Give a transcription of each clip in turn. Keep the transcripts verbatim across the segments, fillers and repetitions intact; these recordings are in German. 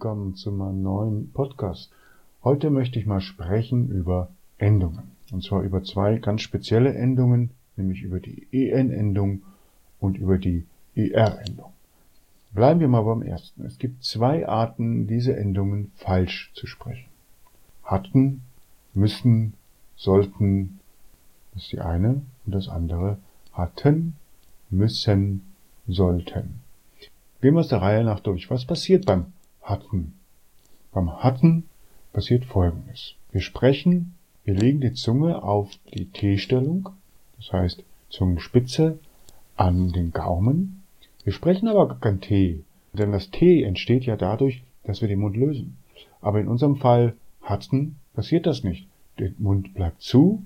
willkommen zu meinem neuen Podcast. Heute möchte ich mal sprechen über Endungen. Und zwar über zwei ganz spezielle Endungen, nämlich über die en-Endung und über die er-Endung. Bleiben wir mal beim ersten. Es gibt zwei Arten, diese Endungen falsch zu sprechen. Hatten, müssen, sollten, das ist die eine, und das andere hatten, müssen, sollten. Gehen wir es der Reihe nach durch. Was passiert beim Hatten? Beim Hatten passiert Folgendes. Wir sprechen, wir legen die Zunge auf die T-Stellung, das heißt Zungenspitze an den Gaumen. Wir sprechen aber gar kein T, denn das T entsteht ja dadurch, dass wir den Mund lösen. Aber in unserem Fall Hatten passiert das nicht. Der Mund bleibt zu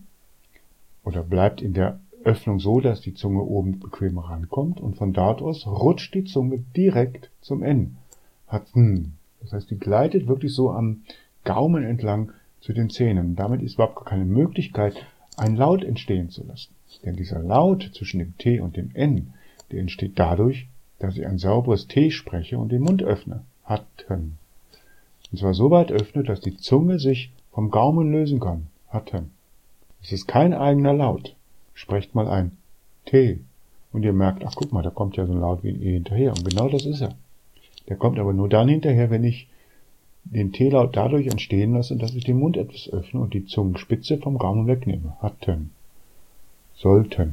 oder bleibt in der Öffnung so, dass die Zunge oben bequem rankommt und von dort aus rutscht die Zunge direkt zum N. Hatten. Das heißt, die gleitet wirklich so am Gaumen entlang zu den Zähnen. Damit ist überhaupt gar keine Möglichkeit, einen Laut entstehen zu lassen. Denn dieser Laut zwischen dem T und dem N, der entsteht dadurch, dass ich ein sauberes T spreche und den Mund öffne. Hatten. Und zwar so weit öffne, dass die Zunge sich vom Gaumen lösen kann. Hatten. Es ist kein eigener Laut. Sprecht mal ein T. Und ihr merkt, ach guck mal, da kommt ja so ein Laut wie ein E hinterher. Und genau das ist er. Der kommt aber nur dann hinterher, wenn ich den T-Laut dadurch entstehen lasse, dass ich den Mund etwas öffne und die Zungenspitze vom Gaumen wegnehme. Hatten. Sollten.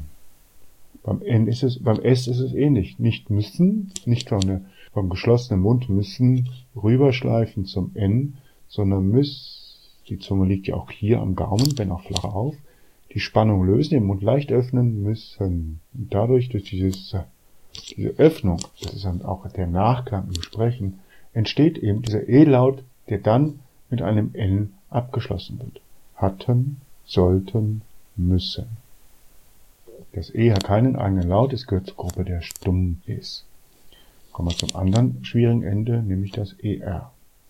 Beim N ist es, beim S ist es ähnlich. Nicht müssen, nicht von der, vom geschlossenen Mund müssen rüberschleifen zum N, sondern müssen, die Zunge liegt ja auch hier am Gaumen, wenn auch flach auf, die Spannung lösen, den Mund leicht öffnen müssen. Und dadurch, durch dieses, diese Öffnung, das ist dann auch der Nachklang im Sprechen, entsteht eben dieser E-Laut, der dann mit einem N abgeschlossen wird. Hatten, sollten, müssen. Das E hat keinen eigenen Laut, es gehört zur Gruppe der Stumm-Es. Kommen wir zum anderen schwierigen Ende, nämlich das E R.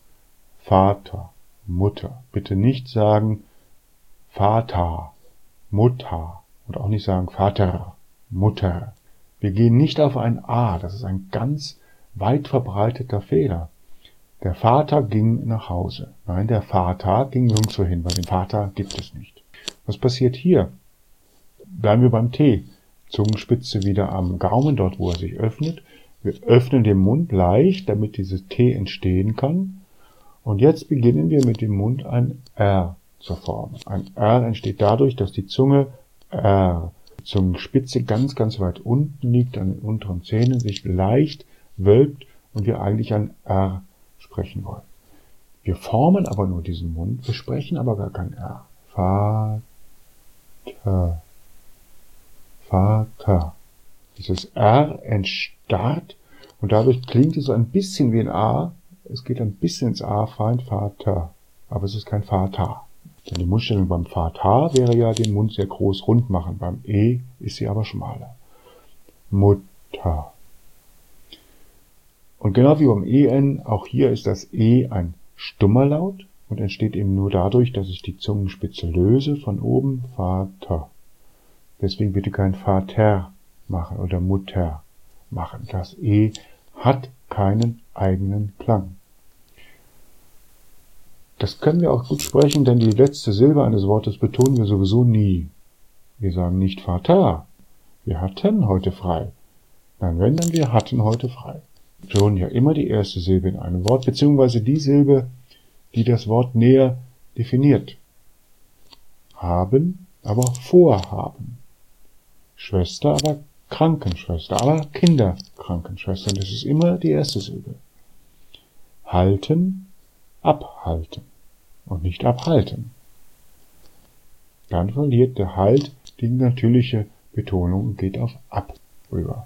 Vater, Mutter. Bitte nicht sagen Vater, Mutter und auch nicht sagen Vater, Mutter. Wir gehen nicht auf ein A, das ist ein ganz weit verbreiteter Fehler. Der Vater ging nach Hause. Nein, der Vater ging nirgendwo hin, weil den Vater gibt es nicht. Was passiert hier? Bleiben wir beim T. Zungenspitze wieder am Gaumen, dort wo er sich öffnet. Wir öffnen den Mund leicht, damit dieses T entstehen kann. Und jetzt beginnen wir mit dem Mund ein R zu formen. Ein R entsteht dadurch, dass die Zunge R, die Zungenspitze ganz, ganz weit unten liegt, an den unteren Zähnen, sich leicht wölbt und wir eigentlich ein R sprechen wollen. Wir formen aber nur diesen Mund, wir sprechen aber gar kein R. Vater. Vater. Dieses R entstarrt und dadurch klingt es so ein bisschen wie ein A. Es geht ein bisschen ins A fein, Vater. Aber es ist kein Vater. Denn die Mundstellung beim Vater wäre ja den Mund sehr groß rund machen. Beim E ist sie aber schmaler. Mutter. Und genau wie beim En, auch hier ist das E ein stummer Laut und entsteht eben nur dadurch, dass ich die Zungenspitze löse von oben. Vater. Deswegen bitte kein Vater machen oder Mutter machen. Das E hat keinen eigenen Klang. Das können wir auch gut sprechen, denn die letzte Silbe eines Wortes betonen wir sowieso nie. Wir sagen nicht Vater. Wir hatten heute frei. Nein, wenn, dann wir hatten heute frei. Wir betonen ja immer die erste Silbe in einem Wort, beziehungsweise die Silbe, die das Wort näher definiert. Haben, aber vorhaben. Schwester, aber Krankenschwester, aber Kinderkrankenschwester. Das ist immer die erste Silbe. Halten, abhalten und nicht abhalten. Dann verliert der Halt die natürliche Betonung und geht auf ab rüber.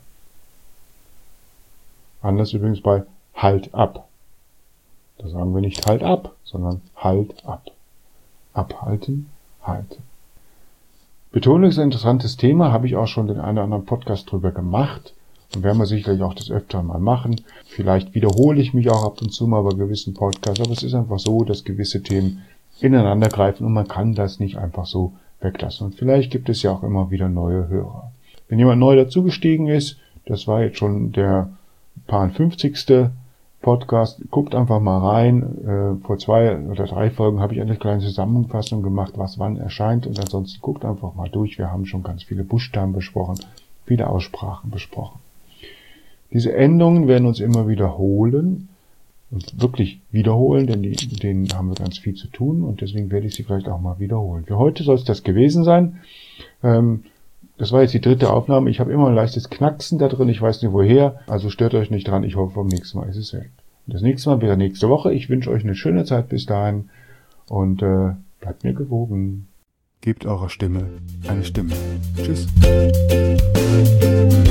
Anders übrigens bei Halt ab. Da sagen wir nicht Halt ab, sondern Halt ab. Abhalten, halten. Betonung ist ein interessantes Thema, habe ich auch schon den einen oder anderen Podcast drüber gemacht und werden wir sicherlich auch das öfter mal machen. Vielleicht wiederhole ich mich auch ab und zu mal bei gewissen Podcasts, aber es ist einfach so, dass gewisse Themen ineinander greifen und man kann das nicht einfach so weglassen. Und vielleicht gibt es ja auch immer wieder neue Hörer. Wenn jemand neu dazugestiegen ist, das war jetzt schon der fünfzigste Podcast. Guckt einfach mal rein. Äh, vor zwei oder drei Folgen habe ich eine kleine Zusammenfassung gemacht, was wann erscheint. Und ansonsten guckt einfach mal durch. Wir haben schon ganz viele Buchstaben besprochen, viele Aussprachen besprochen. Diese Endungen werden uns immer wiederholen. Und wirklich wiederholen, denn die, mit denen haben wir ganz viel zu tun. Und deswegen werde ich sie vielleicht auch mal wiederholen. Für heute soll es das gewesen sein. Ähm, Das war jetzt die dritte Aufnahme. Ich habe immer ein leichtes Knacksen da drin. Ich weiß nicht woher. Also stört euch nicht dran. Ich hoffe, beim nächsten Mal ist es weg. Das nächste Mal wäre nächste Woche. Ich wünsche euch eine schöne Zeit bis dahin. Und äh, bleibt mir gewogen. Gebt eurer Stimme eine Stimme. Tschüss.